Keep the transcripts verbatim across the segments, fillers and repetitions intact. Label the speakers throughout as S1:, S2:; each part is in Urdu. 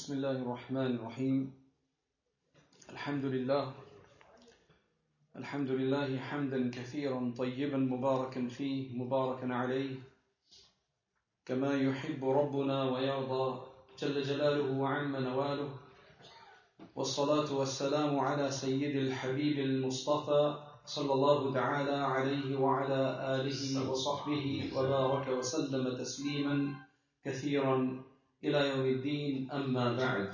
S1: بسم الله الرحمن الرحيم. الحمد لله الحمد لله حمدا كثيرا طيبا مباركا فيه مباركا عليه كما يحب ربنا ويرضى جل جلاله وعم نواله، والصلاة والسلام على سيد الحبيب المصطفى صلى الله تعالى عليه وعلى آله وصحبه وبارك وسلم تسليما كثيرا إلى يوم الدين. أما بعد،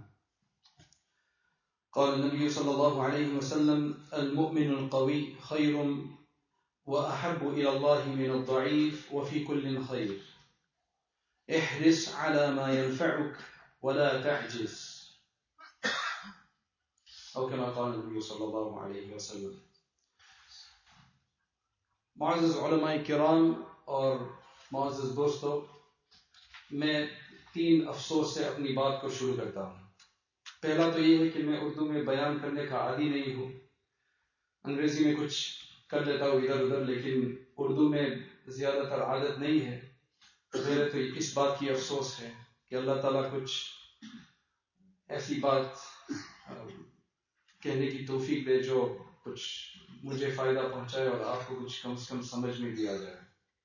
S1: قال النبي صلى الله عليه وسلم: المؤمن القوي خير وأحب إلى الله من الضعيف وفي كل خير، احرص على ما ينفعك ولا تعجز، أو كما قال النبي صلى الله عليه وسلم. معزز علماء کرام اور معزز دوستو، میں تین افسوس سے اپنی بات کو شروع کرتا ہوں. پہلا تو یہ ہے کہ میں اردو میں بیان کرنے کا عادی نہیں ہوں. انگریزی میں کچھ کر لیتا ہوں ادھر ادھر، لیکن اردو میں زیادہ تر عادت نہیں ہے. پہلے تو اس بات کی افسوس ہے کہ اللہ تعالیٰ کچھ ایسی بات کہنے کی توفیق دے جو کچھ مجھے فائدہ پہنچائے اور آپ کو کچھ کم سے کم سمجھ میں دیا جائے.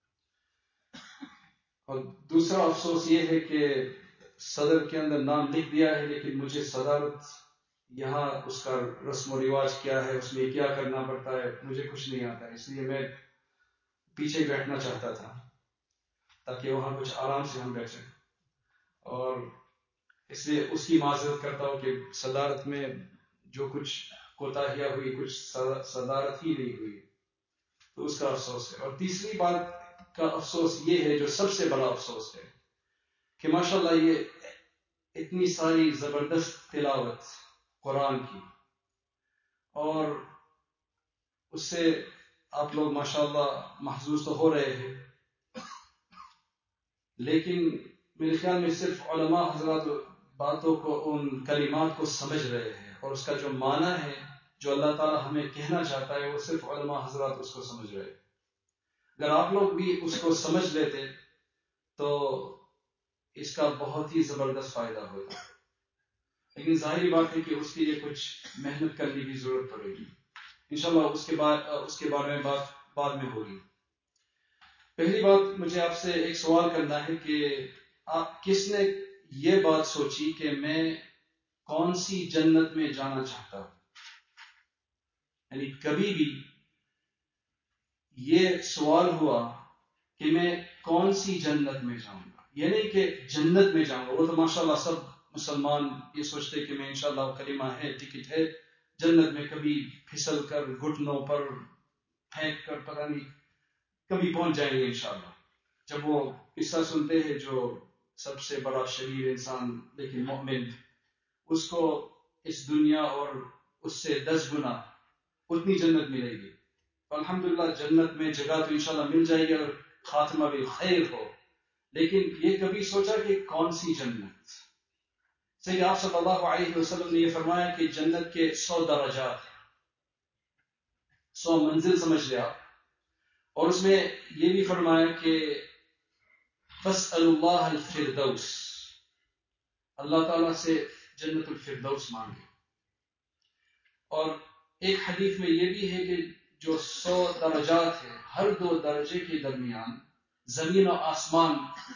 S1: اور دوسرا افسوس یہ ہے کہ صدر کے اندر نام لکھ دیا ہے، لیکن مجھے صدارت یہاں اس کا رسم و رواج کیا ہے، اس میں کیا کرنا پڑتا ہے، مجھے کچھ نہیں آتا ہے. اس لیے میں پیچھے بیٹھنا چاہتا تھا تاکہ وہاں کچھ آرام سے ہم بیٹھیں، اور اس لیے اس کی معذرت کرتا ہوں کہ صدارت میں جو کچھ کوتاہیاں ہوئی، کچھ صدارت ہی نہیں ہوئی، تو اس کا افسوس ہے. اور تیسری بات کا افسوس یہ ہے، جو سب سے بڑا افسوس ہے، کہ ماشاءاللہ یہ اتنی ساری زبردست تلاوت قرآن کی، اور اس سے آپ لوگ ماشاءاللہ محظوظ تو ہو رہے ہیں، لیکن میرے خیال میں صرف علماء حضرات باتوں کو، ان کلمات کو سمجھ رہے ہیں، اور اس کا جو معنی ہے، جو اللہ تعالیٰ ہمیں کہنا چاہتا ہے، وہ صرف علماء حضرات اس کو سمجھ رہے ہیں. اگر آپ لوگ بھی اس کو سمجھ لیتے تو اس کا بہت ہی زبردست فائدہ ہوتا. لیکن ظاہری بات ہے کہ اس کے لیے کچھ محنت کرنے کی ضرورت پڑے گی. انشاءاللہ اس کے بعد اس کے بارے میں بات بعد میں ہوگی. پہلی بات مجھے آپ سے ایک سوال کرنا ہے کہ آپ کس نے یہ بات سوچی کہ میں کون سی جنت میں جانا چاہتا ہوں؟ یعنی کبھی بھی یہ سوال ہوا کہ میں کون سی جنت میں جاؤں گا؟ یہ نہیں کہ جنت میں جاؤں گا، وہ تو ماشاءاللہ سب مسلمان یہ سوچتے کہ میں انشاءاللہ کلمہ ہے، ٹکٹ ہے، جنت میں کبھی پھسل کر گھٹنوں پر پھینک کر پتہ نہیں کبھی پہنچ جائیں گے انشاءاللہ. جب وہ قصہ سنتے ہیں جو سب سے بڑا شریر انسان لیکن مومن، اس کو اس دنیا اور اس سے دس گنا اتنی جنت ملے گی. الحمدللہ جنت میں جگہ تو انشاءاللہ مل جائے گی اور خاتمہ بالخیر ہو. لیکن یہ کبھی سوچا کہ کون سی جنت؟ سید آپ صلی اللہ علیہ وسلم نے یہ فرمایا کہ جنت کے سو درجات ہیں، سو منزل سمجھ لیا، اور اس میں یہ بھی فرمایا کہ فَاسْأَلُوا اللَّهَ الْفِرْدَوْسِ، اللہ تعالیٰ سے جنت الفردوس مانگے. اور ایک حدیث میں یہ بھی ہے کہ جو سو درجات ہے، ہر دو درجے کے درمیان زمین و آسمان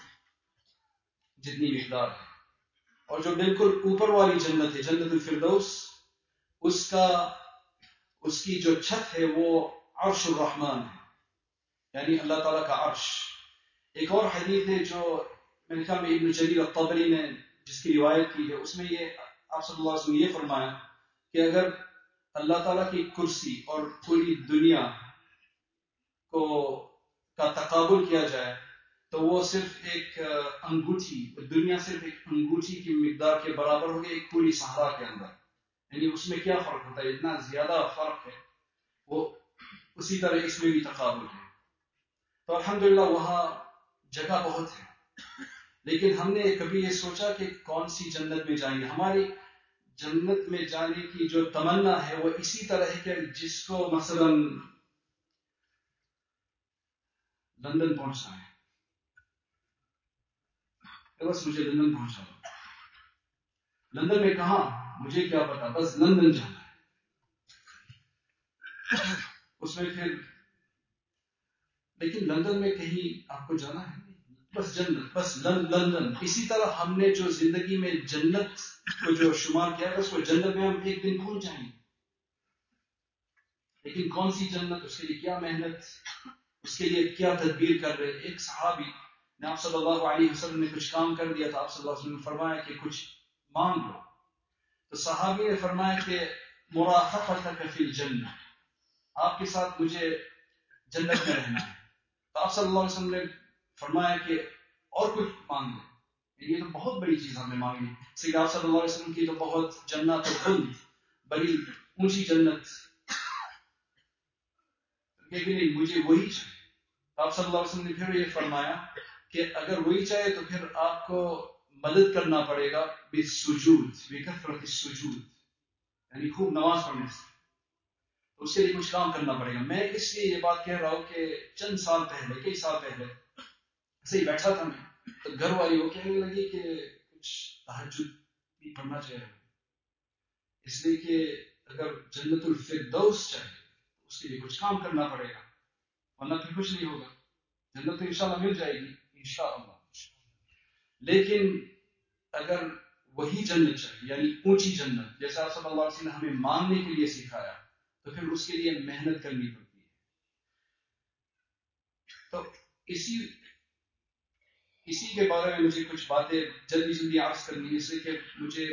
S1: جتنی مقدار ہے. اور جو بالکل اوپر والی جنت ہے، جنت الفردوس، اس کا اس کی جو چھت ہے وہ عرش الرحمن ہے، یعنی اللہ تعالیٰ کا عرش. ایک اور حدیث ہے جو میرے خیال میں ابن جریر الطبری نے جس کی روایت کی ہے، اس میں یہ آپ صلی اللہ علیہ وسلم یہ فرمایا کہ اگر اللہ تعالیٰ کی کرسی اور پوری دنیا کو کا تقابل کیا جائے تو وہ صرف ایک انگوٹھی، دنیا صرف ایک انگوٹھی کی مقدار کے برابر ہوگی ایک پوری صحرا کے اندر. یعنی اس میں کیا فرق ہوتا ہے؟ اتنا زیادہ فرق ہے. وہ اسی طرح اس میں بھی تقابل ہے. تو الحمدللہ وہاں جگہ بہت ہے، لیکن ہم نے کبھی یہ سوچا کہ کون سی جنت میں جائیں گے؟ ہماری جنت میں جانے کی جو تمنا ہے وہ اسی طرح ہے کہ جس کو مثلا لندن پہنچنا ہے، بس مجھے لندن پہنچا دو. لندن میں کہاں مجھے کیا پتا، بس لندن جانا ہے. اس میں پھر لیکن لندن میں کہیں آپ کو جانا ہے بس جنت، بس لندن. اسی طرح ہم نے جو زندگی میں جنت کو جو شمار کیا ہے، اس کو جنت میں ہم ایک دن پہنچ جائیں گے. لیکن کون سی جنت، اس کے لیے کیا محنت، اس کے لیے کیا تدبیر کر رہے. ایک صحابی نے آپ صلی اللہ علیہ وسلم نے کچھ کام کر دیا تھا، آپ صلی اللہ علیہ وسلم نے فرمایا کہ کچھ مانگ لو. تو صحابی نے فرمایا کہ مرافقتک فی الجنہ، آپ کے ساتھ مجھے جنت میں رہنا ہے. تو آپ صلی اللہ علیہ وسلم نے فرمایا کہ اور کچھ مانگ لیں. یہ تو بہت بڑی چیز ہم نے مانگی، اس لیے آپ صلی اللہ علیہ وسلم کی تو بہت جنت و خلد، بڑی اونچی جنت، لیکن نہیں مجھے وہی چاہیے. آپ صلی اللہ علیہ وسلم نے پھر یہ فرمایا کہ اگر وہی چاہے تو پھر آپ کو مدد کرنا پڑے گا بالسجود، بکثرت السجود، یعنی خوب نماز پڑھنے سے. اس کے لیے کچھ کام کرنا پڑے گا. میں اس لیے یہ بات کہہ رہا ہوں کہ چند سال پہلے، کئی سال پہلے ایسے ہی بیٹھا تھا میں، تو گھر والی وہ کہنے لگی کہ کچھ تہجد بھی پڑھنا چاہیے، اس لیے کہ اگر جنت الفردوس چاہیے تو اس کے لیے کچھ کام کرنا پڑے گا، ورنہ پھر کچھ نہیں ہوگا. جنت تو انشاءاللہ مل جائے گی انشاءاللہ، لیکن اگر وہی جنت چاہیے یعنی اونچی جنت، جیسے آپ صلی اللہ علیہ وسلم نے ہمیں مانگنے کے لیے سکھایا، تو پھر اس کے لیے محنت کرنی پڑتی ہے. تو اسی اسی کے بارے میں مجھے کچھ باتیں جلدی جلدی عرض کرنی ہے، اس لیے کہ مجھے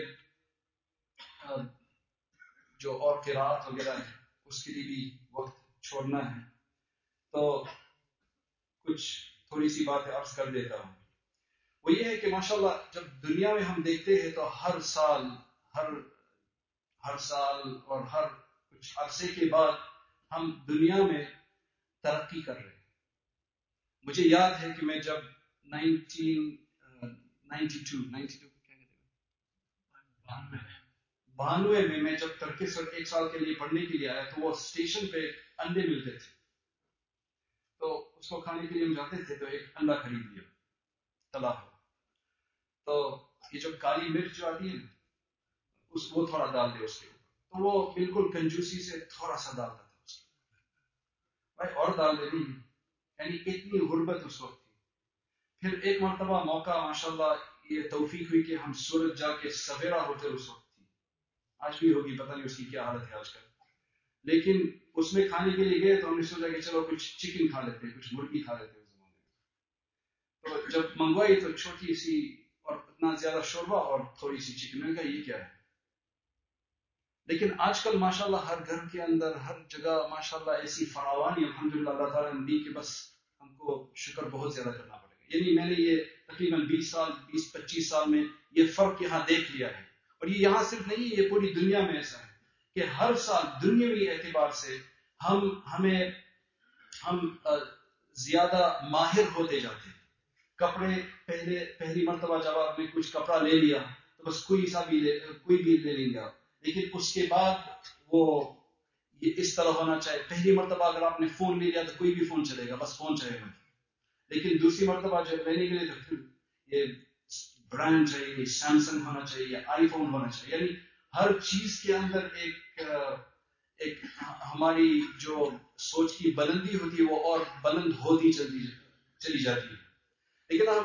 S1: جو اور قرات وغیرہ ہے اس کے لیے بھی وقت چھوڑنا ہے. تو کچھ تھوڑی سی باتیں عرض کر دیتا ہوں. وہ یہ ہے کہ ماشاءاللہ جب دنیا میں ہم دیکھتے ہیں تو ہر سال ہر ہر سال اور ہر کچھ عرصے کے بعد ہم دنیا میں ترقی کر رہے ہیں. مجھے یاد ہے کہ میں جب nineteen ninety two ninety two بانوے میں میں جب ترکی سے ایک سال کے لیے پڑھنے کے لیے آیا، تو وہ اسٹیشن پہ انڈے ملتے تھے، تو اس کو کھانے کے لیے ہم جاتے تھے، تو ایک انڈا خرید لیا تلا ہوا. تو یہ جو کالی مرچ جو آتی ہے نا، اس وہ تھوڑا ڈال دے اس کے اوپر، تو وہ بالکل کنجوسی سے تھوڑا سا ڈالتا تھا اس کے بھائی، اور ڈال دے نہیں، یعنی اتنی غربت اس وقت تھی. پھر ایک مرتبہ موقع ماشاءاللہ یہ توفیق ہوئی کہ ہم سورت جا کے سویرا ہوٹل اس وقت تھی، آج بھی ہوگی پتہ نہیں اس کی کیا حالت ہے آج کل، لیکن اس میں کھانے کے لیے گئے تو ہم نے سوچا کہ چلو کچھ چکن کھا لیتے ہیں، کچھ مرغی کھا لیتے ہیں. اس زمانے میں تو جب منگوائی تو چھوٹی سی اور اتنا زیادہ شوربہ اور تھوڑی سی چکن، میں کہا یہ کیا ہے. لیکن آج کل ماشاءاللہ ہر گھر کے اندر ہر جگہ ماشاءاللہ ایسی فراوانی الحمدللہ اللہ تعالیٰ نے دی کہ بس ہم کو شکر بہت زیادہ کرنا پڑے گا. یعنی میں نے یہ تقریباً بیس سال بیس پچیس سال میں یہ فرق یہاں دیکھ لیا ہے. اور یہ یہاں صرف نہیں، یہ پوری دنیا میں ایسا ہے کہ ہر سال دنیاوی اعتبار سے ہم ہمیں ہم زیادہ ماہر ہوتے جاتے ہیں. کپڑے پہلے پہلی مرتبہ جب آپ نے کچھ کپڑا لے لیا تو بس کوئی سا بھی لے کوئی بھی لے لیں گے آپ، لیکن اس کے بعد وہ یہ اس طرح ہونا چاہیے. پہلی مرتبہ اگر آپ نے فون لے لیا تو کوئی بھی فون چلے گا، بس فون چلے گا. لیکن دوسری مرتبہ جب لینے کے لیے تو پھر یہ برانڈ چاہیے، سیمسنگ ہونا چاہیے یا آئی فون ہونا چاہیے. یعنی ہر چیز کے اندر ایک ایک ہماری جو سوچ کی بلندی ہوتی ہے وہ اور بلند ہوتی چلی چلی جاتی ہے. لیکن اب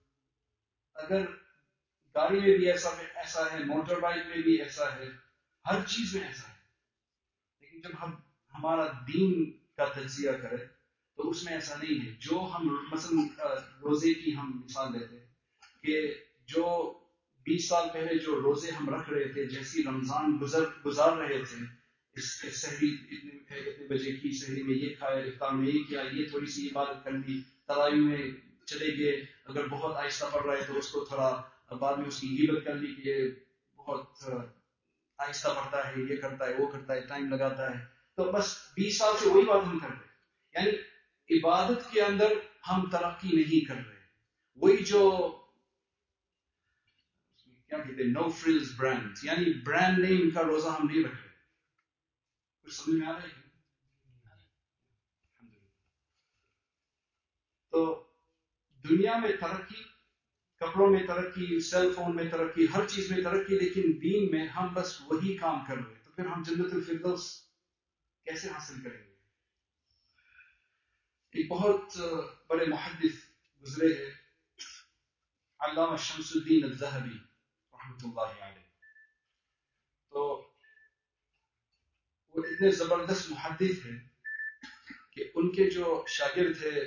S1: اگر گاڑی میں بھی ایسا ایسا ہے، موٹر بائک میں بھی ایسا ہے، ہر چیز میں ایسا ہے. لیکن جب ہم ہمارا دین کا تجزیہ کریں تو اس میں ایسا نہیں ہے. جو ہم مثلا روزے کی ہم مثال دیتے ہیں کہ جو بیس سال پہلے جو روزے ہم رکھ رہے تھے، جیسی رمضان گزر گزار رہے تھے، اس کے سحری اتنے اتنے بجے کی سحری میں یہ کھایا، افطار میں یہ کیا، یہ تھوڑی سی عبادت کر لی، تراویح میں چلے گئے، اگر بہت آہستہ پڑ رہا ہے تو اس کو تھوڑا بعد میں اس کی غیبت کر لی کہ یہ بہت آہستہ پڑتا ہے، یہ کرتا ہے وہ کرتا ہے، ٹائم لگاتا ہے. تو بس بیس سال سے وہی بات ہم کر رہے ہیں. یعنی عبادت کے اندر ہم ترقی نہیں کر رہے. وہی جو کیا کہتے ہیں نو فریلز برانڈ، یعنی برانڈ نیم کا روزہ ہم نہیں رکھ رہے. کچھ سمجھ میں آ رہا ہے؟ تو دنیا میں ترقی کپڑوں میں ترقی، سیل فون میں ترقی، ہر چیز میں ترقی، لیکن دین میں ہم بس وہی کام کر رہے ہیں، تو پھر ہم جنت الفردوس کیسے حاصل کریں گے؟ ایک بہت بڑے محدث گزرے ہیں، علامہ شمس الدین الذہبی رحمۃ اللہ علیہ. تو وہ اتنے زبردست محدث ہیں کہ ان کے جو شاگرد تھے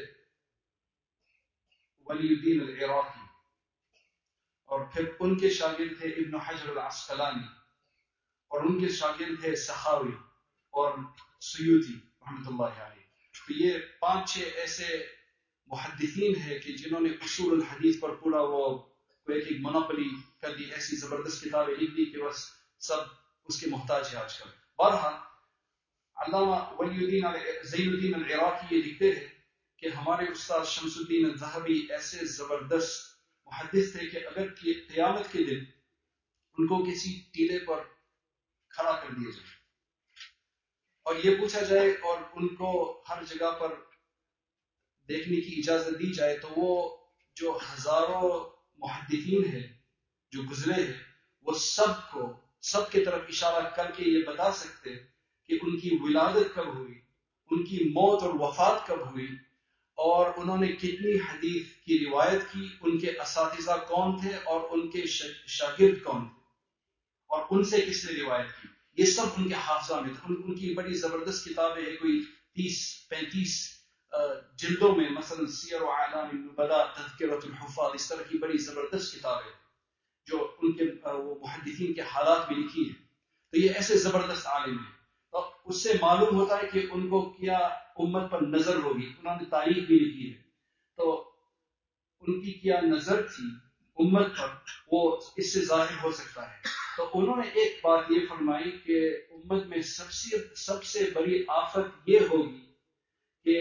S1: ولی الدین العراقی، اور پھر ان کے شاگرد تھے ابن حجر العسقلانی، اور ان کے شاگرد تھے سخاوی اور سیوطی رحمۃ اللہ علیہ. تو یہ پانچ چھ ایسے محدثین ہیں کہ جنہوں نے اصول الحدیث پر پورا وہ ایک ایک منوپلی کر دی، ایسی زبردست کتابیں لکھ دی کہ بس سب اس کے محتاج ہے آج کل. بہرحال علامہ ولی الدین زین الدین العراقی یہ لکھتے ہیں کہ ہمارے استاد شمس الدین الذہبی ایسے زبردست محدث تھے کہ اگر قیامت کے دن ان کو کسی ٹیلے پر کھڑا کر دیا جائے اور یہ پوچھا جائے اور ان کو ہر جگہ پر دیکھنے کی اجازت دی جائے، تو وہ جو ہزاروں محدثین ہیں جو گزرے ہیں وہ سب کو سب کی طرف اشارہ کر کے یہ بتا سکتے کہ ان کی ولادت کب ہوئی، ان کی موت اور وفات کب ہوئی، اور انہوں نے کتنی حدیث کی روایت کی، ان کے اساتذہ کون تھے اور ان کے شاگرد کون تھے، اور ان سے کس نے روایت کی. یہ سب ان کے حافظہ میں تھا. ان کی بڑی زبردست کتابیں ہیں، کوئی تیس پینتیس جلدوں میں، مثلا سیر و اعلام النبلاء، تذکرۃ الحفاظ، اس طرح کی بڑی زبردست کتابیں جو ان کے وہ محدثین کے حالات میں لکھی ہیں. تو یہ ایسے زبردست عالم ہیں. تو اس سے معلوم ہوتا ہے کہ ان کو کیا امت پر نظر ہوگی. انہوں نے تاریخ بھی لکھی ہے، تو ان کی کیا نظر تھی امت پر وہ اس سے ظاہر ہو سکتا ہے. تو انہوں نے ایک بات یہ فرمائی کہ امت میں سب سے سب سے بڑی آفت یہ ہوگی کہ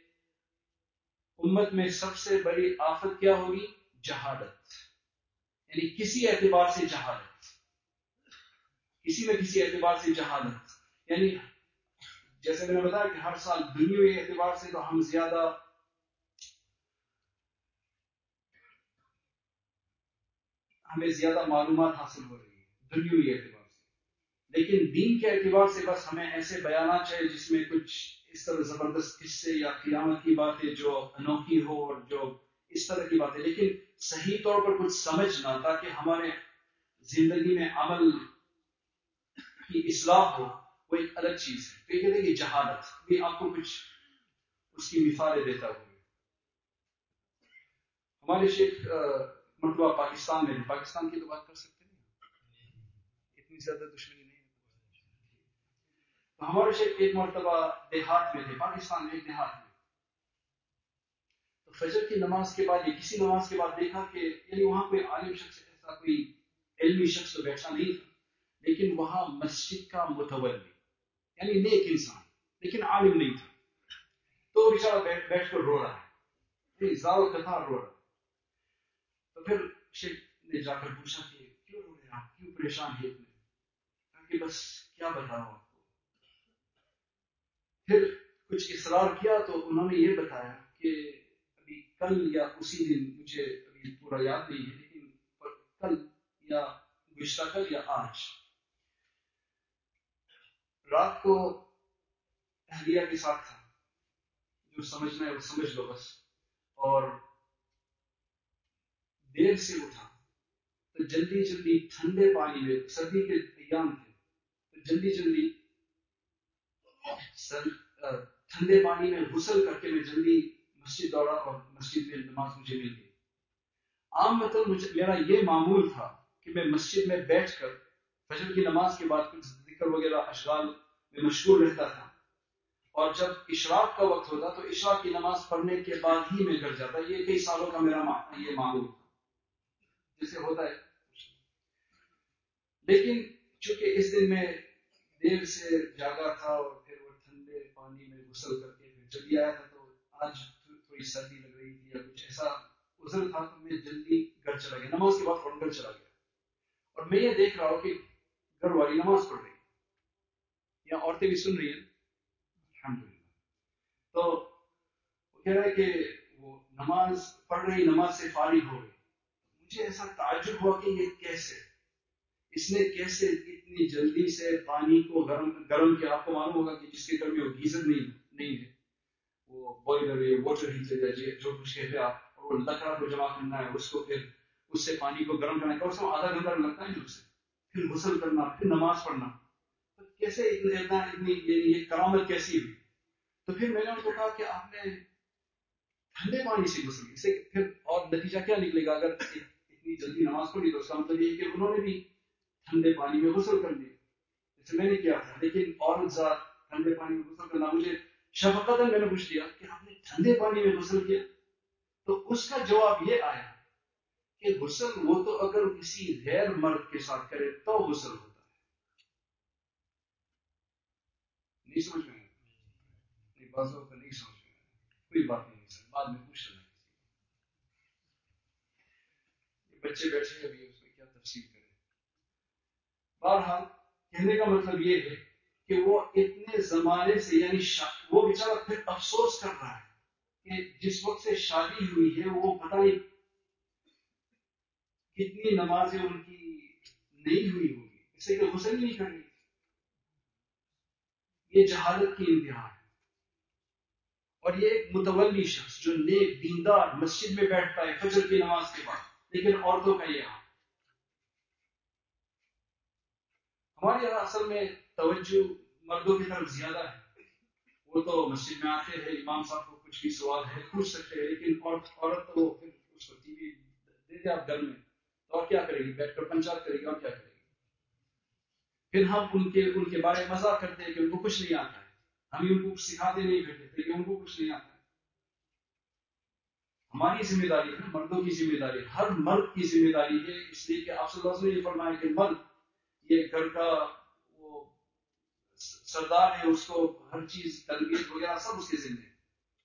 S1: امت میں سب سے بڑی آفت کیا ہوگی؟ جہالت. یعنی کسی اعتبار سے جہالت، کسی نہ کسی اعتبار سے جہالت. یعنی جیسے میں نے بتایا کہ ہر سال دنیاوی اعتبار سے تو ہم زیادہ ہمیں زیادہ معلومات حاصل ہو رہی ہے دنیاوی اعتبار سے، لیکن دین کے اعتبار سے بس ہمیں ایسے بیانات چاہیے جس میں کچھ اس طرح زبردست قصے یا قیامت کی باتیں جو انوکھی ہو اور جو اس طرح کی باتیں، لیکن صحیح طور پر کچھ سمجھنا تاکہ ہمارے زندگی میں عمل کی اصلاح ہو، وہ ایک الگ چیز ہے. تو یہ کہتے ہیں کہ جہالت بھی آپ کو کچھ اس کی مثالیں دیتا ہوں. ہمارے شیخ مرتبہ پاکستان میں، پاکستان کی تو بات کر سکتے ہیں، اتنی زیادہ دشمنی نہیں ہے. تو ہمارے شیخ ایک مرتبہ دیہات میں تھے، پاکستان میں ایک دیہات میں. تو فجر کی نماز کے بعد یا کسی نماز کے بعد دیکھا کہ یعنی وہاں کوئی عالم شخص ایسا کوئی علمی شخص تو بیٹھا نہیں تھا، لیکن وہاں مسجد کا متولی یعنی نیک انسان لیکن عالم نہیں تھا. تو بیچارہ بیٹھ بیٹھ کر رو رہا ہے، زارو قطار رو رہا ہے. تو پھر شیخ نے جا کر پوچھا کہ کیوں رو رہے ہیں آپ، کیوں پریشان ہیں اتنے؟ کہ بس کیا بتاؤں آپ کو. پھر کچھ اصرار کیا تو انہوں نے یہ بتایا کہ ابھی کل یا اسی دن، مجھے ابھی پورا یاد نہیں ہے، لیکن کل یا گزشتہ کل یا آج رات کو اہلیہ کے ساتھ تھا، جو سمجھنا ہے وہ سمجھ لو بس، اور دیر سے اٹھا تو جلدی جلدی ٹھنڈے پانی میں، سردی کے ایام تھے تو جلدی جلدی سر ٹھنڈے پانی میں غسل کر کے میں جلدی مسجد دوڑا اور مسجد میں نماز مجھے مل گئی. عام مطلب مجھے میرا یہ معمول تھا کہ میں مسجد میں بیٹھ کر فجر کی نماز کے بعد کچھ ذکر وغیرہ اشغال میں مشغول رہتا تھا، اور جب اشراق کا وقت ہوتا تو اشراق کی نماز پڑھنے کے بعد ہی میں گھر جاتا. یہ کئی سالوں کا میرا یہ معمول تھا جیسے ہوتا ہے. لیکن چونکہ اس دن میں دیر سے جاگا تھا اور پھر وہ ٹھنڈے پانی میں غسل کر کے پھر جلدی آیا تھا، تو آج تھوڑی سردی لگ رہی تھی یا کچھ ایسا عذر تھا، تو میں جلدی گھر چلا گیا. نماز کے بعد فوراً گھر چلا گیا، اور میں یہ دیکھ رہا ہوں کہ گھر والی نماز پڑھ رہی یا عورتیں بھی سن رہی ہیں الحمدللہ. تو وہ کہہ رہا ہے کہ وہ نماز پڑھ رہی، نماز سے فارغ ہو گئی. مجھے ایسا تعجب ہوا کہ یہ کیسے، اس نے کیسے اتنی جلدی سے پانی کو گرم گرم کیا. آپ کو معلوم ہوگا کہ جس کے گھر میں وہ گیزر نہیں نہیں ہے، وہ بوائلر ہے، واٹر ہیٹر ہے، جو کچھ کہتے ہیں آپ، اور وہ لکڑا کو جمع کرنا ہے، اس کو پھر اس سے پانی کو گرم کرنا ہے، کم سے کم آدھا گھنٹہ لگتا ہے اسے، پھر غسل کرنا، پھر نماز پڑھنا. تو کیسے اتنا اتنی یہ کرامت کیسی ہوئی؟ تو پھر میں نے ان کو کہا کہ آپ نے ٹھنڈے پانی سے غسل اسے پھر اور نتیجہ کیا نکلے گا اگر اتنی جلدی نماز پڑھی؟ تو اس کا مطلب یہ کہ انہوں نے بھی ٹھنڈے پانی میں غسل کر لیا جیسے میں نے کیا تھا. لیکن عورت ذات ٹھنڈے پانی میں غسل کرنا، مجھے شفقت میں نے پوچھ لیا کہ آپ نے ٹھنڈے پانی میں غسل کیا؟ تو اس کا جواب یہ آیا کہ غسل وہ تو اگر کسی غیر مرد کے ساتھ کرے تو غسل ہوتا ہے. نہیں سمجھ میں آیا؟ نہیں، بازوں کا نہیں سمجھ میں آیا. کوئی بات نہیں سر، بعد میں پوچھ لینا. بچے بیٹھے ابھی اس میں کیا تفصیل کریں. بہرحال کہنے کا مطلب یہ ہے کہ وہ اتنے زمانے سے، یعنی وہ بیچارہ پھر افسوس کر رہا ہے کہ جس وقت سے شادی ہوئی ہے وہ پتہ نہیں کتنی نمازیں ان کی نہیں ہوئی ہوگی، اس لیے کہ غسل ہی نہیں کرنی. یہ جہالت کی انتہا ہے. اور یہ ایک متولی شخص جو نیک دیندار مسجد میں بیٹھتا ہے فجر کی نماز کے بعد، لیکن عورتوں کا یہ حال. ہمارے یہاں اصل میں توجہ مردوں کی طرف زیادہ ہے. وہ تو مسجد میں آتے ہیں، امام صاحب کو کچھ بھی سوال ہے پوچھ سکتے ہیں، لیکن عورت تو پھر اس کو ٹی وی دے دے آپ گھر میں، تو اور کیا کرے گی؟ بیٹھ کر پنچات کرے گی اور کیا کرے گی. پھر ہم ان کے ان کے بارے میں مزاق کرتے ہیں کہ ان کو کچھ نہیں آتا ہے. ہم ان کو سکھاتے نہیں پھرتے کہ ان کو کچھ نہیں آتا ہے. ہماری ذمہ داری ہے، مردوں کی ذمہ داری، ہر مرد کی ذمہ داری ہے. اس لیے کہ آپ صلی اللہ علیہ وسلم نے یہ فرمایا کہ مرد یہ گھر کا وہ سردار ہے، اس کو ہر چیز تربیت وغیرہ سب اس کے ذمہ ہے.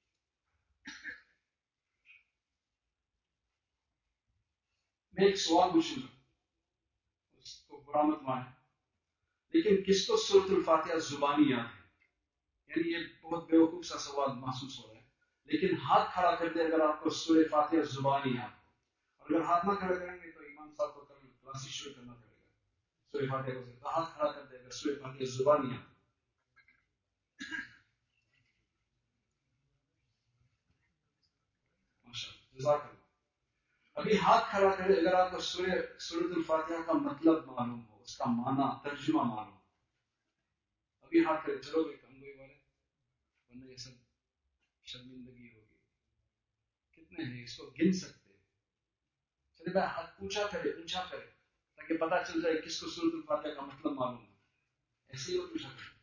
S1: میں ایک سوال پوچھوں گا، اس کو برا مت مانے، لیکن کس کو سورۃ الفاتحہ زبانی یاد ہے؟ یعنی یہ بہت بیوقوف سا سوال محسوس ہو رہا ہے، لیکن ہاتھ کھڑا کر دے اگر آپ کو سورۃ فاتحہ زبانی یاد ہو. اور اگر ہاتھ نہ کھڑا کریں گے تو امام صاحب کو کل کلاسز شروع کرنا پڑے گا. سورۃ فاتحہ کو تو ہاتھ کھڑا کر دے اگر سورۃ فاتحہ زبانی یاد ہو. ماشاءاللہ، جزاک اللہ. ابھی ہاتھ کھڑا کرے اگر آپ کو سورۃ الفاتحہ کا مطلب معلوم ہو، اس کا معنی ترجمہ معلوم ہو. ابھی ہاتھ کھڑے. چلو بھائی کم گوئی والے، ورنہ یہ سب شرمندگی ہوگی. کتنے ہیں اس کو گن سکتے ہیں؟ چلے بھائی ہاتھ اونچا کرے اونچا کرے تاکہ پتہ چل جائے کس کو سورۃ الفاتحہ کا مطلب معلوم ہے. ایسے ہی وہ پوچھا کرے.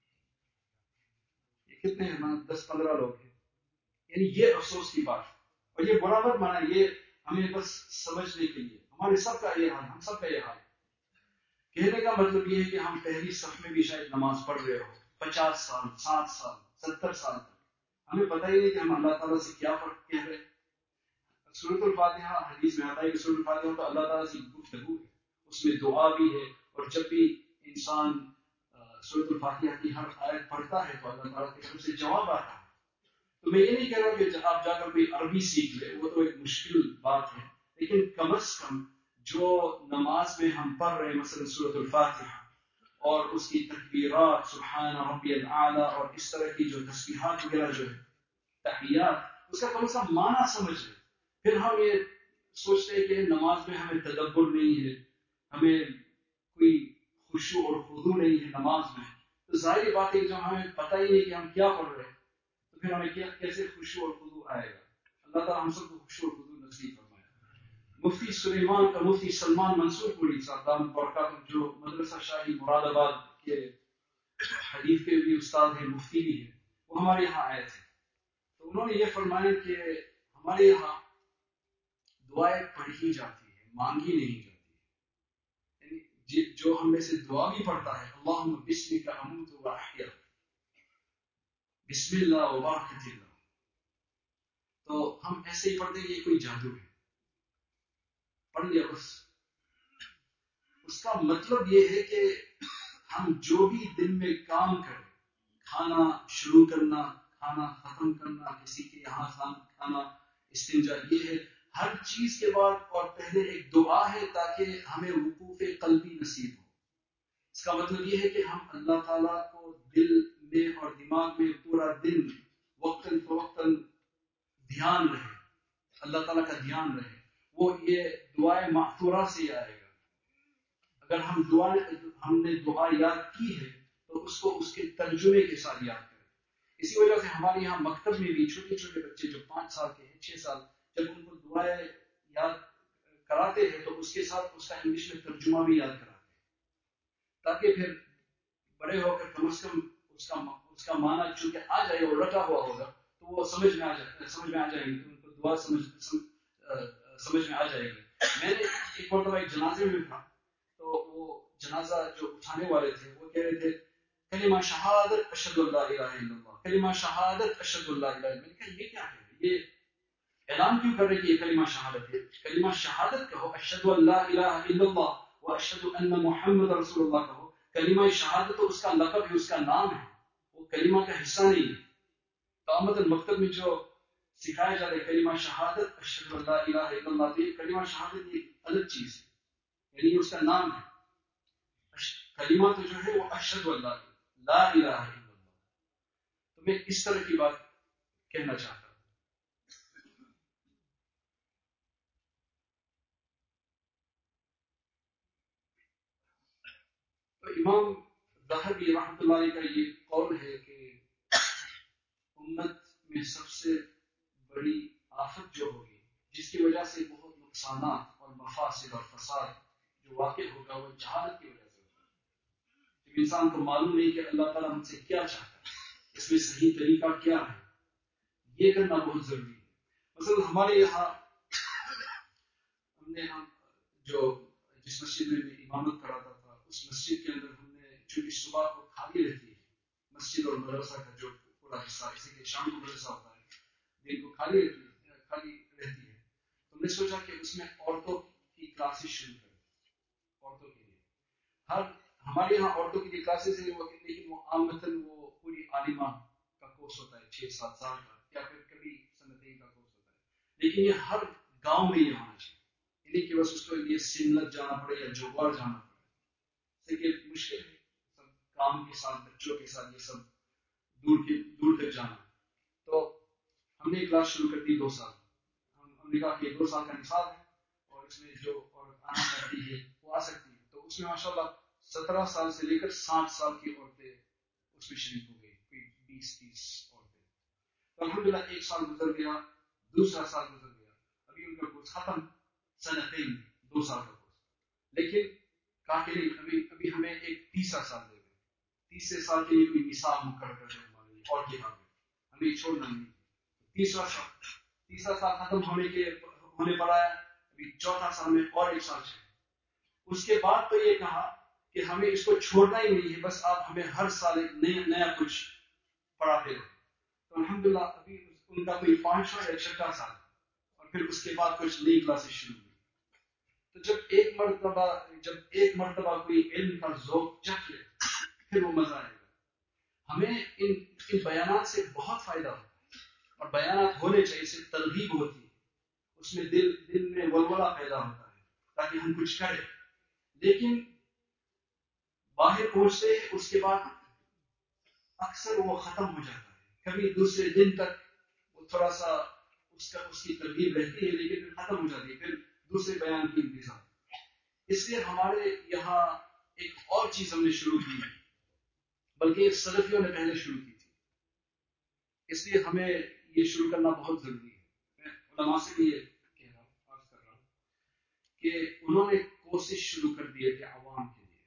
S1: یہ کتنے ہیں؟ نا دس پندرہ لوگ ہیں. یعنی یہ افسوس کی بات ہے. اور یہ برا مت مانا، یہ ہمیں بس سمجھنے کے لیے. ہمارے سب کا یہ حال، ہم سب کا یہ حال. کہنے کا مطلب یہ ہے کہ ہم پہلی صف میں بھی شاید نماز پڑھ رہے ہو پچاس سال ساٹھ سال ستر سال تک، ہمیں پتہ ہی نہیں کہ ہم اللہ تعالیٰ سے کیا فرق کہہ رہے ہیں. سورۃ الفاتحہ حدیث میں آتا ہے کہ سورۃ الفاتحہ تو اللہ تعالیٰ سے گفتگو ہے، اس میں دعا بھی ہے. اور جب بھی انسان سورۃ الفاتحہ کی ہر آیت پڑھتا ہے تو اللہ تعالیٰ کی طرف سے جواب آتا ہے. تو میں یہ نہیں کہہ رہا کہ آپ جا کر کوئی عربی سیکھ لے، وہ تو ایک مشکل بات ہے، لیکن کم از کم جو نماز میں ہم پڑھ رہے ہیں مثلا سورۃ الفاتحہ اور اس کی تکبیرات سبحان ربی الاعلیٰ اور اس طرح کی جو تسبیحات وغیرہ جو ہے تحیات، اس کا کم از کم معنی سمجھ لیں. پھر ہم یہ سوچتے ہیں کہ نماز میں ہمیں تدبر نہیں ہے، ہمیں کوئی خشوع اور خضوع نہیں ہے نماز میں. تو ظاہر بات ہے کہ جب ہمیں پتہ ہی نہیں کہ ہم کیا پڑھ رہے ہیں تو پھر ہمیں کیا کیسے خشوع اور خضوع آئے گا. اللہ تعالیٰ ہم سب کو خشوع اور خضوع نصیب فرمائے. مفتی سلیمان کا مفتی سلمان منصور پوری صاحب دامت برکاتہ، جو مدرسہ شاہی مراد آباد کے حدیث کے بھی استاد ہیں، مفتی بھی ہیں، وہ ہمارے یہاں آئے تھے. تو انہوں نے یہ فرمایا کہ ہمارے یہاں دعائیں پڑھی جاتی ہے، مانگی نہیں جاتی. یعنی جو ہم میں سے دعا بھی پڑھتا ہے اللہم بسمک اموت و احیا، بسم اللہ و برکت اللہ، تو ہم ایسے ہی پڑھتے ہیں کہ یہ کوئی جادو ہے، پڑھ لیا بس. اس کا مطلب یہ ہے کہ ہم جو بھی دن میں کام کریں، کھانا شروع کرنا، کھانا ختم کرنا، کسی کے یہاں کھانا استنجا، یہ ہے ہر چیز کے بعد اور پہلے ایک دعا ہے تاکہ ہمیں وقوف قلبی نصیب ہو. اس کا مطلب یہ ہے کہ ہم اللہ تعالیٰ کو دل میں اور دماغ میں پورا دن وقتاً فوقتاً دھیان رہے, اللہ تعالیٰ کا دھیان رہے. وہ یہ دعائیں معثورہ سے آئے گا. اگر ہم دعا ہم نے دعا یاد کی ہے تو اس کو اس کے ترجمے کے ساتھ یاد کریں. اسی وجہ سے ہمارے یہاں مکتب میں بھی چھوٹے چھوٹے بچے جو پانچ سال کے ہیں, چھ سال, جب ان کو دعائیں یاد کراتے ہیں تو اس کے ساتھ اس کا انگلش میں ترجمہ بھی یاد کراتے ہیں, تاکہ پھر بڑے ہو کر کم از کم اس کا اس کا معنی چونکہ آ جائے اور رٹا ہوا ہوگا تو وہ سمجھ میں آ جائے سمجھ میں آ جائے گی, تو ان کو دعا سمجھ سمجھ میں آ جائے گی. میں نے ایک مرتبہ ایک جنازے میں تھا, تو وہ جنازہ جو اٹھانے والے تھے وہ کہہ رہے تھے کلمہ شہادت اشہد اللہ الہ الا اللہ, کلمہ شہادت اشہد اللہ الہ الا اللہ. میں نے کہا یہ کیا ہے, یہ اعلان کیوں کر رہے کہ یہ کلمہ شہادت ہے؟ کلمہ شہادت کہو, اشہد اللہ الہ الا اللہ و اشہد ان محمد رسول اللہ کہو. کلمہ شہادت تو اس کا لقب ہے, اس کا نام ہے, وہ کلمہ کا حصہ نہیں ہے. قامت المکتب میں جو سکھایا جا رہا ہے کلمہ شہادت اشہد اللہ الہ الا اللہ, تو یہ کلمہ شہادت یہ الگ چیز ہے, یعنی اس کا نام ہے. کلمہ تو جو ہے وہ اشہد اللہ لا الہ الا اللہ. تو میں اس طرح کی بات کہنا چاہتا ہوں. تو امام ذہبی رحمۃ اللہ علیہ کا یہ قول ہے کہ امت میں سب سے بڑی آفت جو ہوگی, جس کی وجہ سے بہت نقصانات اور مفاسد اور فساد جو واقع ہوگا, وہ جہالت کی وجہ سے ہوگا. جب انسان کو معلوم نہیں کہ اللہ تعالیٰ ہم سے کیا چاہتا ہے, اس میں صحیح طریقہ کیا ہے, یہ کرنا بہت ضروری ہے. مثلا ہمارے یہاں ہم نے ہم جو جس مسجد میں میں امامت کراتا تھا, اس مسجد کے اندر ہم نے چونکہ صبح کو خالی رہتی ہے مسجد اور مدرسہ کا جو پورا حصہ, اسے کہ شام کو مدرسہ ہوتا ہے, دن کو خالی رہتی ہے خالی رہتی ہے تو میں نے سوچا کہ اس میں عورتوں کی کلاسز شروع کریں. عورتوں کے لیے ہر ہمارے یہاں عورتوں کے لیے کلاسز ہیں, وہ لیکن وہ عامتاً وہ پوری عالمہ کا کورس ہوتا ہے چھ سات سال کا, یا پھر کبھی سنتین کا کورس ہوتا ہے. لیکن یہ ہر گاؤں میں یہ ہونا چاہیے, یعنی کہ بس اس کے لیے سملت جانا پڑے یا جوگوار جانا پڑے. لیکن مشکل ہے سب کام کے ساتھ, بچوں کے ساتھ, یہ سب دور کے دور تک جانا. تو ہم نے کلاس شروع کر دی دو سال. ہم نے کہا کہ دو سال کا نصاب ہے اور اس میں جو عورت آنا چاہتی ہے وہ آ سکتی ہے. تو اس میں ماشاء اللہ سترہ سال سے لے کر ساٹھ سال کی عورتیں اس میں شریک ہو گئی, کوئی بیس تیس عورتیں. تو الحمدللہ ایک سال گزر گیا, دوسرا سال گزر گیا, ابھی ان کا کورس ختم, سنتین دو سال کا کورس. لیکن کہا کہ نہیں, ابھی ابھی ہمیں ایک تیسرا سال دے گئے, تیسرے سال کے لیے کوئی نصاب مقرر کر دیں ہمارے لیے اور کتابیں, ہمیں چھوڑنا نہیں. تیسرا سال تیسرا سال ختم ہونے کے ہونے پر آیا, ابھی چوتھا سال میں اور ایک سال چاہیے. اس کے بعد تو یہ کہا کہ ہمیں اس کو چھوڑنا ہی نہیں ہے, بس آپ ہمیں ہر سال ایک نیا نیا کچھ پڑھاتے رہے. تو الحمدللہ ابھی ان کا کوئی پانچواں یا چھٹا سال, اور پھر اس کے بعد کچھ نئی کلاسز شروع ہوئی. تو جب ایک مرتبہ جب ایک مرتبہ کوئی علم کا ذوق چکھ لے پھر وہ مزہ آئے گا. ہمیں ان ان بیانات سے بہت فائدہ ہوتا ہے, اور بیانات ہونے چاہیے, اس سے ترغیب ہوتی ہے, اس میں دل دل میں ولولہ پیدا ہوتا ہے تاکہ ہم کچھ کریں. لیکن باہر پہنچتے اس کے بعد اکثر وہ ختم ہو جاتا ہے. کبھی دوسرے دن تک وہ تھوڑا سا اس کا اس کی ترغیب رہتی ہے, لیکن پھر ختم ہو جاتی ہے, پھر دوسرے بیان کی انتظار. اس لیے ہمارے یہاں ایک اور چیز ہم نے شروع کی, بلکہ سلفیوں نے پہلے شروع کی تھی, اس لیے ہمیں یہ شروع کرنا بہت ضروری ہے. میں علماء سے بھی یہ کہہ رہا ہوں, عرض کر رہا ہوں کہ انہوں نے کوشش شروع کر دی تھے عوام کے لیے.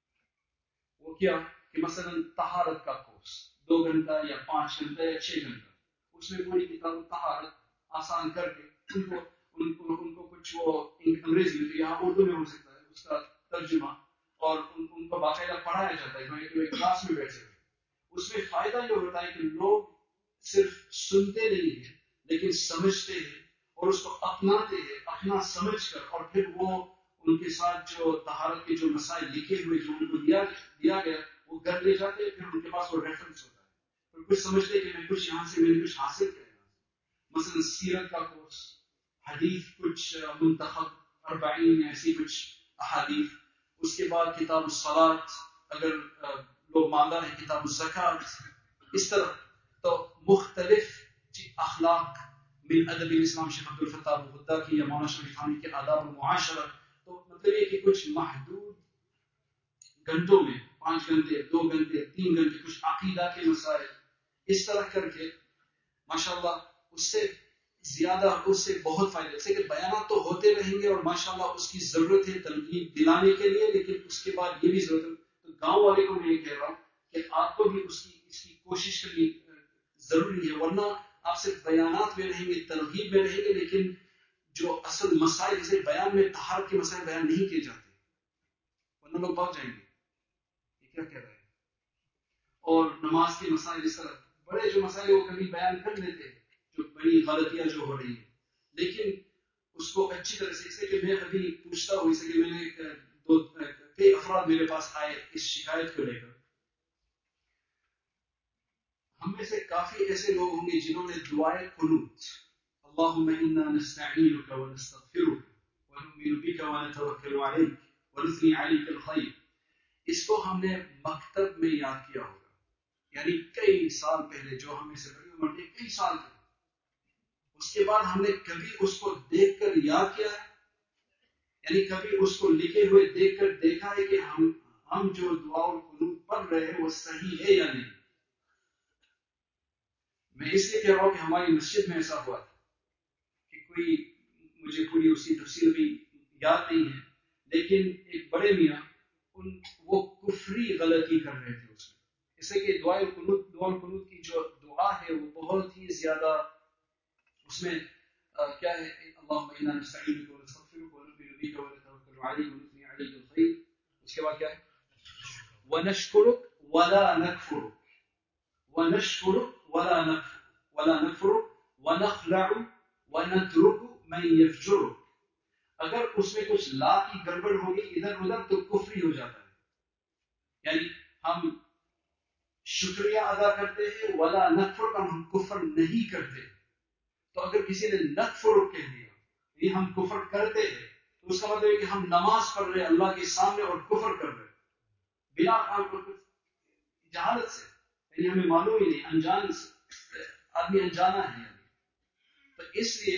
S1: وہ کیا کہ مثلا طہارت کا کورس دو گھنٹہ یا پانچ گھنٹہ یا چھ گھنٹہ, اس میں پوری کتاب طہارت آسان کر کے ان کو ان کو ان کو کچھ وہ انگریزی میں, یہاں اردو میں ہو سکتا ہے اس کا ترجمہ, اور ان, ان کو باقاعدہ پڑھایا جاتا ہے کہ کلاس میں بیٹھے ہوئے. اس میں فائدہ یہ ہوتا ہے کہ لوگ صرف سنتے نہیں ہیں لیکن سمجھتے ہیں, اور اس کو اپناتے ہیں اپنا سمجھ کر, اور پھر وہ ان کے ساتھ جو طہارت کے جو مسائل لکھے ہوئے جو ان کو دیا دیا گیا وہ گھر لے جاتے ہیں, پھر ان کے پاس وہ ریفرنس ہوتا ہے, پھر کچھ سمجھتے کہ میں کچھ یہاں سے میں نے کچھ حاصل کیا. مثلا سیرت کا کورس, حدیث کچھ منتخب اربعین ایسی کچھ احادیث. اس کے بعد کتاب الصلاۃ اگر لوگ ماندہ ہیں، کتاب الزکات. اس طرح تو مختلف اخلاق من ادب الاسلام شیخ عبد الفتاح الغدا کی یا مولانا شریف خانی کے آداب المعاشرہ. تو مطلب یہ کہ کچھ محدود گھنٹوں میں پانچ گھنٹے دو گھنٹے تین گھنٹے کچھ عقیدہ کے مسائل اس طرح کر کے ماشاءاللہ اس سے زیادہ اس سے بہت فائدہ. جیسے کہ بیانات تو ہوتے رہیں گے اور ماشاءاللہ اس کی ضرورت ہے ترغیب دلانے کے لیے، لیکن اس کے بعد یہ بھی ضرورت ہے. تو گاؤں والے کو میں یہ کہہ رہا ہوں کہ آپ کو بھی اس کی اس کی کوشش کرنی ضروری ہے، ورنہ آپ صرف بیانات میں رہیں گے، ترغیب میں رہیں گے، لیکن جو اصل مسائل جیسے بیان میں طہارت کے مسائل بیان نہیں کیے جاتے، ورنہ لوگ بھاگ جائیں گے یہ کیا کہہ رہے ہیں. اور نماز کے مسائل اس طرح بڑے جو مسائل وہ کبھی بیان کر لیتے ہیں، جو بڑی غلطیاں جو ہو رہی ہیں، لیکن اس کو اچھی طرح سے. اس لیے کہ میں ابھی پوچھتا ہوں، اس لیے میں نے دو کئی افراد میرے پاس آئے اس شکایت کو لے کر. ہم میں سے کافی ایسے لوگ ہوں گے جنہوں نے دعائے قنوت اللہم انا نستعینک ونستغفرک ونؤمن بک ونتوکل علیک ونثنی علیک الخیر، اس کو ہم نے مکتب میں یاد کیا ہوگا. یعنی کئی سال پہلے، جو ہمیں سے بڑی عمر کے کئی سال پہلے. اس کے بعد ہم نے کبھی اس کو دیکھ کر یاد کیا ہے؟ یعنی کبھی اس کو لکھے ہوئے دیکھ کر دیکھا ہے کہ ہم ہم جو دعا القنوت پڑھ رہے ہیں وہ صحیح ہے یا نہیں؟ میں اس لیے کہہ رہا ہوں کہ ہماری مسجد میں ایسا ہوا تھا کہ کوئی، مجھے پوری اس کی تفصیل بھی یاد نہیں ہے، لیکن ایک بڑے میاں ان وہ کفری غلطی کر رہے تھے اس میں. اس لیے کہ دعائے القنوت دعا القنوت کی جو دعا ہے وہ بہت ہی زیادہ اس میں کیا ہے، اللہم انا نستعینک ونستغفرک ونؤمن بک ونتوکل علیک ونثنی علیک الخیر. اس کے بعد کیا ہے؟ ونشکرک ولا نکفرک ونشکرک ولا نکفر ولا نکفر ونخلع ونترک من یفجرک. اگر اس میں کچھ لا کی گڑبڑ ہوگی ادھر ادھر تو کفری ہو جاتا ہے. یعنی ہم شکریہ ادا کرتے ہیں، ولا نکفر کا ہم کفر نہیں کرتے. تو اگر کسی نے نکفر کہہ دیا یہ ہم کفر کرتے ہیں، تو اس کا مطلب ہے کہ ہم نماز پڑھ رہے اللہ کے سامنے اور کفر کر رہے بلا جہالت سے. یعنی ہمیں معلوم ہی نہیں، انجان سے آدمی انجانا ہے. تو اس لیے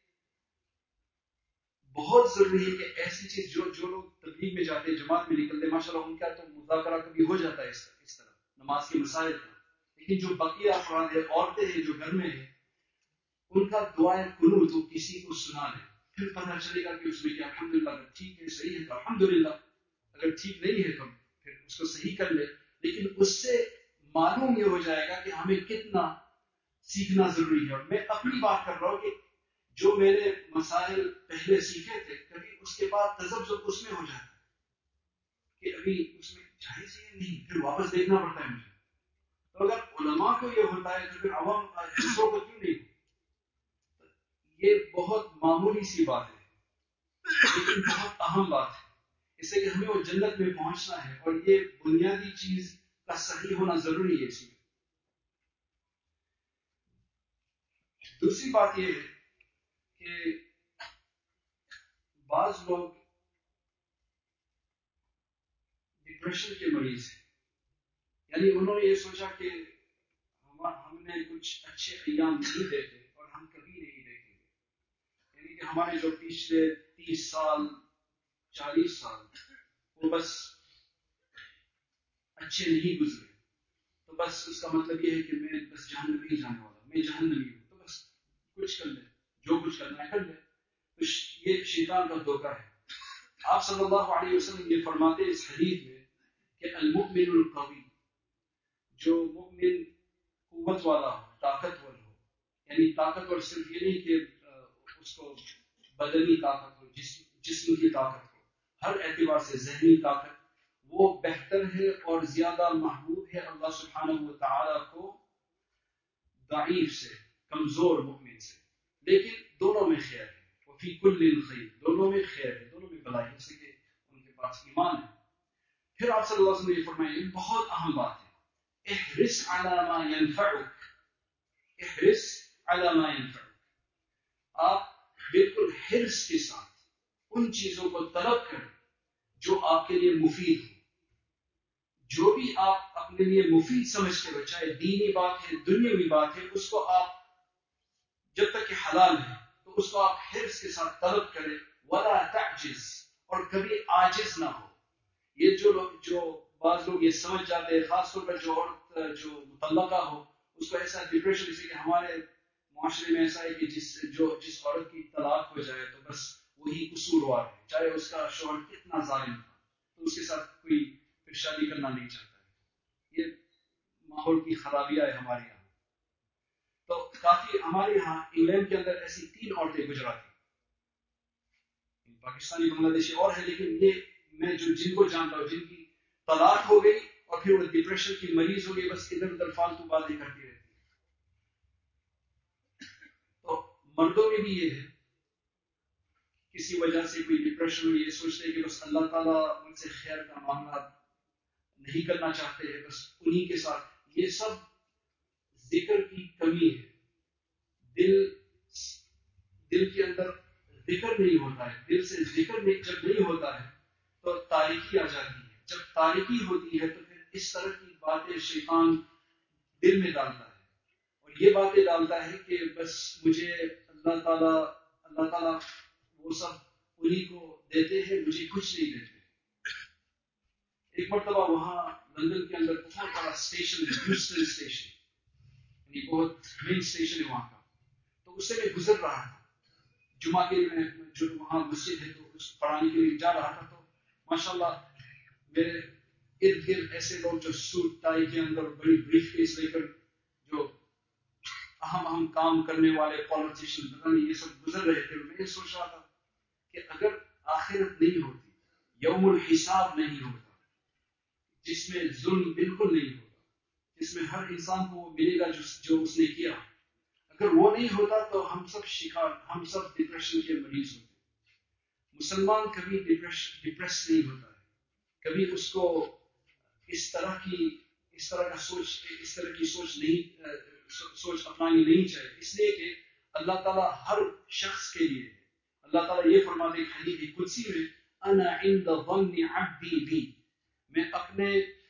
S1: بہت ضروری ہے کہ ایسی چیز جو جو لوگ تبلیغ میں جاتے ہیں، جماعت میں نکلتے ہیں، ماشاءاللہ ان کا تو مذاکرہ کبھی ہو جاتا ہے اس طرح اس طرح نماز کے مسائل کا. لیکن جو بقیہ افراد ہیں، عورتیں ہیں جو گھر میں ہیں، ان کا دعائے قنوت وہ کسی کو سنا لیں، پھر پتہ چلے گا کہ اس میں کیا الحمدللہ اگر ٹھیک ہے صحیح ہے تو الحمدللہ، اگر ٹھیک نہیں ہے تو پھر اس کو صحیح کر لے. لیکن اس سے معلوم یہ ہو جائے گا کہ ہمیں کتنا سیکھنا ضروری ہے. اور میں اپنی بات کر رہا ہوں کہ جو میں نے مسائل پہلے سیکھے تھے، کبھی اس کے بعد تذبذب اس میں ہو جاتا ہے کہ ابھی اس میں جائز ہے نہیں، پھر واپس دیکھنا پڑتا ہے مجھے. تو اگر علماء کو یہ ہوتا ہے تو پھر عوام دوسروں کو کیوں نہیں؟ یہ بہت معمولی سی بات ہے لیکن بہت اہم بات ہے. اس لیے کہ ہمیں وہ جنت میں پہنچنا ہے اور یہ بنیادی چیز کا صحیح ہونا ضروری ہے. اس میں دوسری بات یہ ہے کہ بعض لوگ ڈپریشن کے مریض ہیں. یعنی انہوں نے یہ سوچا کہ ہم نے کچھ اچھے ایام نہیں دیکھے اور ہم کبھی نہیں دیکھیں گے. یعنی کہ ہمارے جو پچھلے تیس سال چالیس سال وہ بس اچھے نہیں گزرے، تو بس اس کا مطلب یہ ہے کہ میں بس جہنم نہیں جانے والا، میں جہنمی ہوں، تو بس کچھ کر لیں، جو کچھ کرنا ہے کر لیں. تو یہ شیطان کا دھوکہ ہے. آپ صلی اللہ علیہ وسلم یہ فرماتے اس حدیث میں کہ المؤمن القوی، جو مؤمن قوت والا ہو، طاقتور ہو. یعنی طاقتور صرف یہ نہیں کہ اس کو بدنی طاقت ہو، جسم جسم کی طاقت ہو، ہر اعتبار سے ذہنی طاقت، وہ بہتر ہے اور زیادہ محبوب ہے اللہ سبحانہ و تعالی کو ضعیف سے، کمزور مؤمن سے. لیکن دونوں میں خیر ہے، وفی کل خیر، دونوں میں خیر ہے، دونوں میں بھلائی ہے، جیسے کہ ان کے پاس ایمان ہے. پھر آپ صلی اللہ علیہ وسلم نے یہ فرمایا، یہ بہت اہم بات ہے، احرص علی ما ينفعک، احرص علی ما ينفعک. آپ بالکل حرص کے ساتھ ان چیزوں کو طلب کریں جو آپ کے لیے مفید ہو. جو بھی آپ اپنے لیے مفید سمجھتے ہو، چاہے دینی بات ہے دنیاوی بات ہے، اس کو آپ جب تک کہ حلال ہے تو اس کو آپ حرص کے ساتھ طلب کریں. ولا تعجز، اور کبھی عاجز نہ ہو. یہ جو لوگ جو بعض لوگ یہ سمجھ جاتے ہیں، خاص طور پر جو عورت جو مطلقہ ہو، اس کو ایسا ڈپریشن، جیسے کہ ہمارے معاشرے میں ایسا ہے کہ جس جو جس عورت کی طلاق ہو جائے تو بس وہی قصوروار ہے، چاہے اس کا شوہر کتنا ظالم تھا تو اس کے ساتھ کوئی پھر شادی کرنا نہیں چاہتا ہے. یہ ماحول کی خرابیاں ہے ہمارے یہاں. تو کافی ہمارے یہاں انگلینڈ کے اندر ایسی تین عورتیں گزراتی، پاکستانی بنگلہ دیشی اور ہے، لیکن یہ میں جو جن کو جانتا ہوں جن کی طلاق ہو گئی اور پھر وہ ڈپریشن کی مریض ہو گئی، بس ادھر ادھر فالتو باتیں کرتی رہتی. تو مردوں میں بھی یہ ہے، کسی وجہ سے کوئی ڈپریشن میں یہ سوچتے ہیں کہ بس اللہ تعالیٰ مجھ سے خیر کا معاملہ نہیں کرنا چاہتے ہیں، بس انہی کے ساتھ. یہ سب ذکر کی کمی ہے. دل دل کے اندر ذکر نہیں ہوتا ہے، دل سے ذکر جب نہیں ہوتا ہے تو تاریکی آ جاتی ہے. جب تاریکی ہوتی ہے تو پھر اس طرح کی باتیں شیطان دل میں ڈالتا ہے، اور یہ باتیں ڈالتا ہے کہ بس مجھے اللہ تعالیٰ اللہ تعالیٰ وہ سب انہی کو دیتے ہیں، مجھے کچھ نہیں دیتے. ایک مرتبہ وہاں لندن کے اندر بہت بڑا اسٹیشن ہے، ہیوسٹن اسٹیشن، یعنی بہت مین اسٹیشن ہے وہاں کا. تو اس سے میں گزر رہا تھا جمعہ کے لیے، جو وہاں مسجد ہے تو اس پڑھانے کے لیے جا رہا تھا. تو ماشاءاللہ میرے ارد گرد ایسے لوگ جو سوٹ ٹائی کے اندر بڑی بریف کیس لے کر جو اہم اہم کام کرنے والے پالیٹیشین پتہ نہیں یہ سب گزر رہے تھے. میں یہ سوچ رہا تھا کہ اگر آخرت نہیں ہوتی، یوم الحساب نہیں ہوتا، جس میں ظلم بالکل نہیں ہوگا، جس میں ہر انسان کو وہ ملے گا جو جو اس نے کیا، اگر وہ نہیں ہوتا تو ہم سب شکار ہم سب ڈپریشن کے مریض ہوتے. مسلمان کبھی ڈپریس نہیں ہوتا ہے، کبھی اس کو اس طرح کی اس طرح کا سوچ اس طرح کی سوچ نہیں سوچ اپنانی نہیں چاہیے، اس لیے کہ اللہ تعالیٰ ہر شخص کے لیے ہے. اللہ تعالیٰ یہ فرماتے ہیں حدیث قدسی میں، انا عند ظن عبدی بی، میں اپنے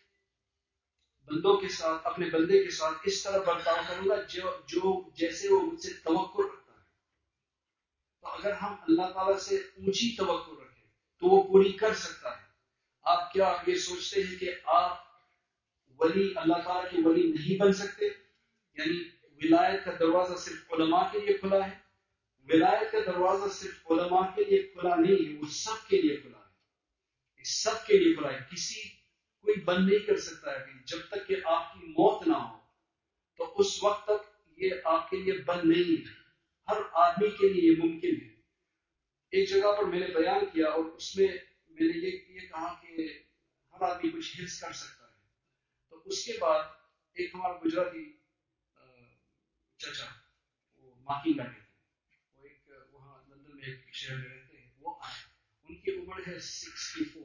S1: بندوں کے ساتھ اپنے بندے کے ساتھ اس طرح برتاؤ کروں گا جو جو جیسے وہ مجھ سے توقع رکھتا ہے. تو اگر ہم اللہ تعالیٰ سے اونچی توقع رکھیں تو وہ پوری کر سکتا ہے. آپ کیا یہ سوچتے ہیں کہ آپ ولی اللہ تعالیٰ کے ولی نہیں بن سکتے؟ یعنی ولایت کا دروازہ صرف علماء کے لیے کھلا ہے؟ ولایت کا دروازہ صرف علماء کے لیے کھلا نہیں ہے، وہ سب کے لیے کھلا ہے. سب کے لیے کھلا ہے. کسی کوئی بند نہیں کر سکتا ہے کہ جب تک کہ آپ کی موت نہ ہو تو اس وقت تک یہ آپ کے لیے بند نہیں ہے. ہر آدمی کے لیے یہ ممکن ہے. ایک جگہ پر میں نے بیان کیا اور اس میں میں نے یہ, یہ کہا کہ ہر آدمی کچھ حفظ کر سکتا ہے. تو اس کے بعد ایک ہمارا گجراتی چچا، وہ ماکی لگے تھے، وہ ایک وہاں لندن میں ایک شہر میں رہتے ہیں، وہ آئے. ان کی عمر ہے سکسٹی فور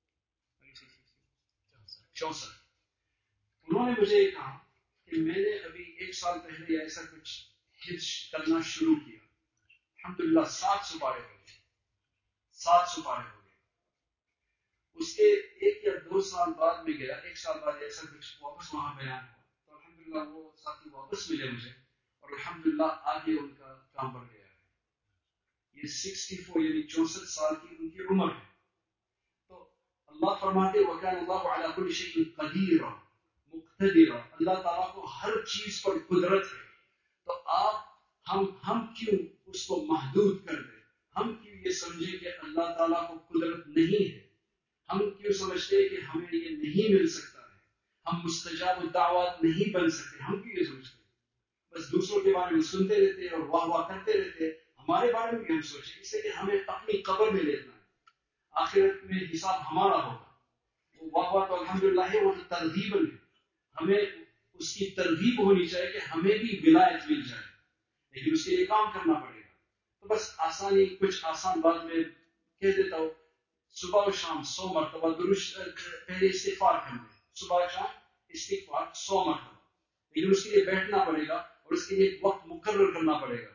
S1: چونسٹھ. انہوں نے مجھے یہ کہا کہ میں نے ابھی ایک سال پہلے ایسا کچھ حفظ کرنا شروع کیا، الحمدللہ سات سپارے ہو گئے سات سپارے ہو گئے. اس کے ایک یا دو سال بعد میں گیا، ایک سال بعد ایسا کچھ واپس وہاں بیان ہوا تو الحمدللہ وہ ساتھی واپس ملے مجھے اور الحمدللہ آگے ان کا کام بڑھ گیا ہے. یہ سکسٹی فور یعنی چونسٹھ سال کی ان کی عمر ہے. تو اللہ فرماتے وَكَانَ اللَّهُ عَلَى كُلِّ شَيْءٍ قَدِيرًا مقتدرا، اللہ تعالیٰ کو ہر چیز پر قدرت ہے. تو آپ ہم ہم کیوں اس کو محدود کر دیں؟ ہم کیوں یہ سمجھیں کہ اللہ تعالیٰ کو قدرت نہیں ہے؟ ہم کیوں سمجھتے ہیں کہ ہمیں یہ نہیں مل سکتا ہے؟ ہم مستجاب الدعوات نہیں بن سکتے؟ ہم کیوں یہ سمجھتے ہیں؟ بس دوسروں کے بارے میں سنتے رہتے ہیں اور واہ واہ کرتے رہتے ہیں. ہمارے بارے میں بھی ہم سوچیں، اس لیے کہ ہمیں اپنی قبر میں لینا ہے، آخرت میں حساب ہمارا ہوگا. وہ واہ واہ تو الحمدللہ ہے، وہ تو ترغیب ہے. ہمیں اس کی ترغیب ہونی چاہیے کہ ہمیں بھی ولایت مل جائے، لیکن اس کے لیے کام کرنا پڑے گا. تو بس آسانی کچھ آسان بات میں کہہ دیتا ہوں، صبح و شام سو مرتبہ درست پہلے استغفار کرنا ہے، صبح و شام استغفار سو مرتبہ. لیکن اس کے لیے بیٹھنا پڑے گا اور اس کے لیے ایک وقت مقرر کرنا پڑے گا.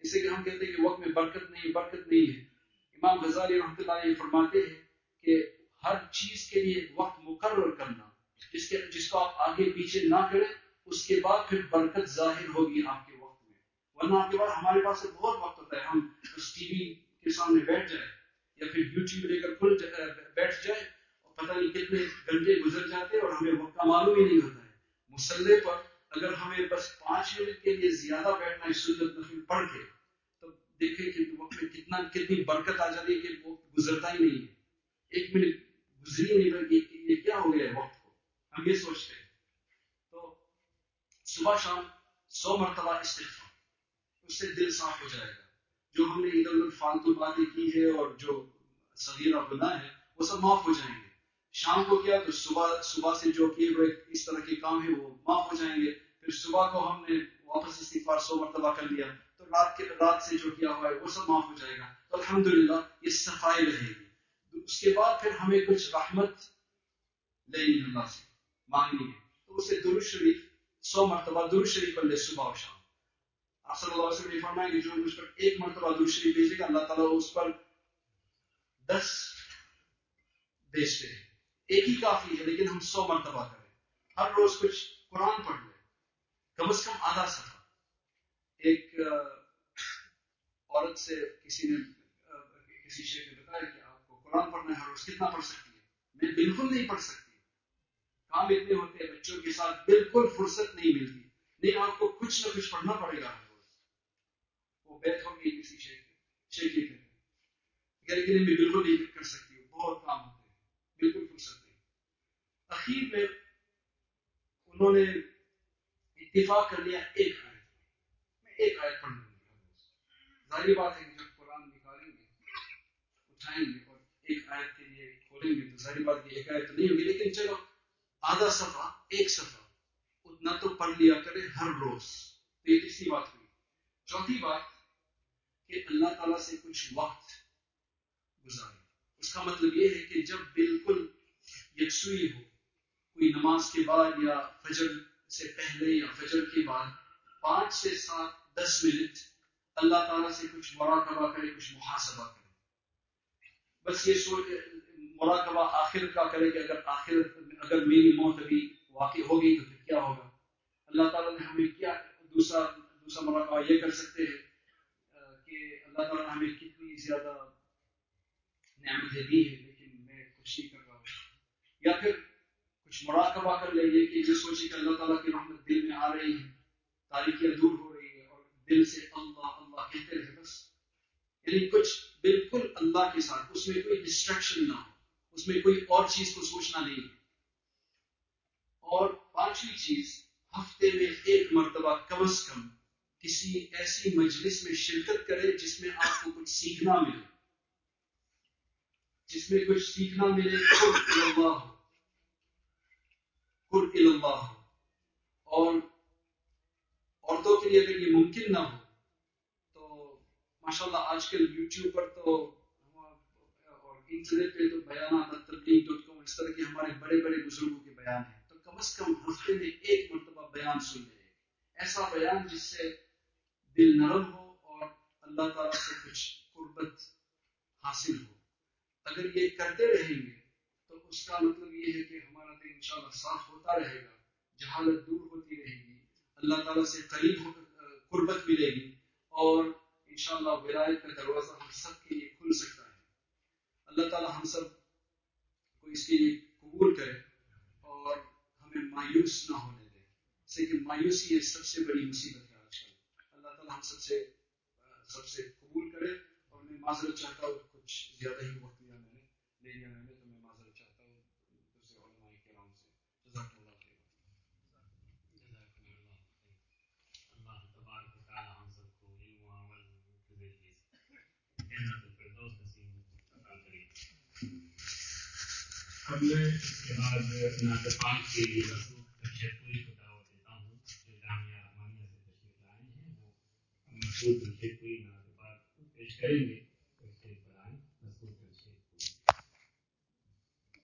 S1: اسے کہ ہم کہتے ہیں کہ وقت میں برکت نہیں برکت نہیں ہے. امام غزالی رحمۃ اللہ علیہ فرماتے ہیں کہ ہر چیز کے لیے وقت مقرر کرنا، جس کے جس کو آپ آگے پیچھے نہ کریں، اس کے بعد پھر برکت ظاہر ہوگی آپ کے وقت میں. ورنہ آپ کے پاس ہمارے پاس بہت وقت ہوتا ہے، ہم بس ٹی وی کے سامنے بیٹھ جائیں یا پھر یوٹیوب لے کر کھل بیٹھ جائے اور پتہ نہیں کتنے گھنٹے گزر جاتے ہیں اور ہمیں وقت کا معلوم ہی نہیں ہوتا ہے. مسلح پر اگر ہمیں بس پانچ منٹ کے لیے زیادہ بیٹھنا ہے سنت نفل پڑھ کے، تو دیکھیں کہ وقت میں کتنا کتنی برکت آ جاتی ہے کہ وقت گزرتا ہی نہیں ہے. ایک منٹ گزری نہیں لگی کہ یہ کیا ہو گیا ہے وقت کو، ہم یہ سوچتے ہیں. تو صبح شام سو مرتبہ استغفار، اس سے دل صاف ہو جائے گا. جو ہم نے ادھر ادھر فالتو باتیں کی ہے اور جو صغیرہ گناہ ہے وہ سب معاف ہو جائیں گے. شام کو کیا تو صبح صبح سے جو کیے ہوئے اس طرح کے کام ہیں وہ معاف ہو جائیں گے. پھر صبح کو ہم نے واپس استغفار سو مرتبہ کر لیا تو رات کے رات سے جو کیا ہوا ہے وہ سب معاف ہو جائے گا. تو الحمدللہ یہ صفائی رہے گی. اس کے بعد پھر ہمیں کچھ رحمت لینی اللہ سے مانگنی ہے، تو اسے درود شریف سو مرتبہ درود شریف پڑھ لے صبح اور شام. آپ صلی اللہ علیہ وسلم نے فرمایا کہ جو مجھ پر ایک مرتبہ درود شریف بھیجے گا اللہ تعالیٰ اس پر دس بھیجتے ہیں. ایک ہی کافی ہے لیکن ہم سو مرتبہ کریں. ہر روز کچھ قرآن پڑھ لیں، کم از کم آدھا صفحہ. ایک عورت سے کسی نے کسی شیخ نے بتایا کہ آپ کو قرآن پڑھنا ہے ہر روز، کتنا پڑھ سکتی ہے؟ میں بالکل نہیں پڑھ سکتی، کام اتنے ہوتے ہیں بچوں کے ساتھ بالکل فرصت نہیں ملتی. نہیں آپ کو کچھ نہ کچھ پڑھنا پڑے گا ہر روز. وہ بیت ہو گئی کسی شیخ شیخ کے لیکن میں بالکل نہیں کر سکتی ہوں، بہت کام ہوتے ہیں، بالکل فرصت نہیں. اخیر میں انہوں نے اتفاق کر لیا ایک آیت میں ایک آیت پڑھ لوں گی ہر روز. ظاہر بات ہے کہ جب قرآن نکالیں گے اٹھائیں گے اور ایک آیت کے لیے کھولیں گے تو ظاہر بات کہ ایک آیت تو نہیں ہوگی، لیکن چلو آدھا صفحہ ایک صفحہ اتنا تو پڑھ لیا کرے ہر روز. تو یہ تیسری بات ہوئی. چوتھی بات کہ اللہ تعالیٰ سے کچھ وقت گزارے. اس کا مطلب یہ ہے کہ جب بالکل یکسوئی ہو، کوئی نماز کے بعد یا فجر سے پہلے یا فجر کے بعد پانچ سے سات دس منٹ اللہ تعالیٰ سے کچھ مراقبہ کرے، کچھ محاسبہ کرے. بس یہ سوچ مراقبہ آخر کا کرے کہ اگر آخر اگر میری موت ابھی واقع ہو گئی تو پھر کیا ہوگا. اللہ تعالیٰ نے ہمیں کیا دوسرا دوسرا مراقبہ یہ کر سکتے ہیں کہ اللہ تعالیٰ نے ہمیں کتنی زیادہ نعمتیں دی ہے لیکن میں کچھ نہیں کر رہا ہوں. یا پھر کچھ مراقبہ کر لیں کہ یہ سوچے کہ اللہ تعالیٰ کی رحمت دل میں آ رہی ہے، تاریکیاں دور ہو رہی ہے اور دل سے اللہ اللہ کہتے رہے. بس یعنی کچھ بالکل اللہ کے ساتھ، اس میں کوئی ڈسٹریکشن نہ ہو، اس میں کوئی اور چیز کو سوچنا نہیں. اور پانچویں چیز، ہفتے میں ایک مرتبہ کم از کم کسی ایسی مجلس میں شرکت کرے جس میں آپ کو کچھ سیکھنا ملے، جس میں کچھ سیکھنا ملے قرب اللہ ہو، قرب اللہ ہو. اور عورتوں کے لیے اگر یہ ممکن نہ ہو تو ماشاءاللہ آج کل یوٹیوب پر تو اور انٹرنیٹ پہ تو بیانات تبلیغ ڈاٹ کام اس طرح کے ہمارے بڑے بڑے بزرگوں کے بیان ہیں. تو کم از کم ہفتے میں ایک مرتبہ بیان سن لے، ایسا بیان جس سے دل نرم ہو اور اللہ تعالیٰ سے کچھ قربت حاصل ہو. اگر یہ کرتے رہیں گے تو اس کا مطلب یہ ہے کہ ہمارا دل انشاءاللہ صاف ہوتا رہے گا، جہالت دور ہوتی رہے گی، اللہ تعالیٰ سے قریب قربت ملے گی اور انشاءاللہ ولایت کا دروازہ ہم سب کے لیے کھل سکتا ہے. اللہ تعالیٰ ہم سب کو اس کے لیے قبول کرے اور ہمیں مایوس نہ ہونے دے. سے کہ مایوسی یہ سب سے بڑی مصیبت ہے آج کل. اللہ تعالیٰ ہم سب سے سب سے قبول کرے. اور میں معذرت چاہتا ہوں کچھ زیادہ ہی وقت لیا میں نے لے لیا میں نے تو میں معذرت چاہتا ہوں دوسرے علماء کرام سے. جزاک اللہ خیر.
S2: اللہ تبارک و تعالی ہم سب کو علم و عمل کے ذریعے جنت الفردوس نصیب عطا کرے. اب میں اس کے بعد ناطقان کے لیے تشکری کو دعوت دیتا ہوں جو جامعہ رحمانیہ سے تشریف لائے ہیں، وہ مسعود تشکری ناطقات پیش کریں گے.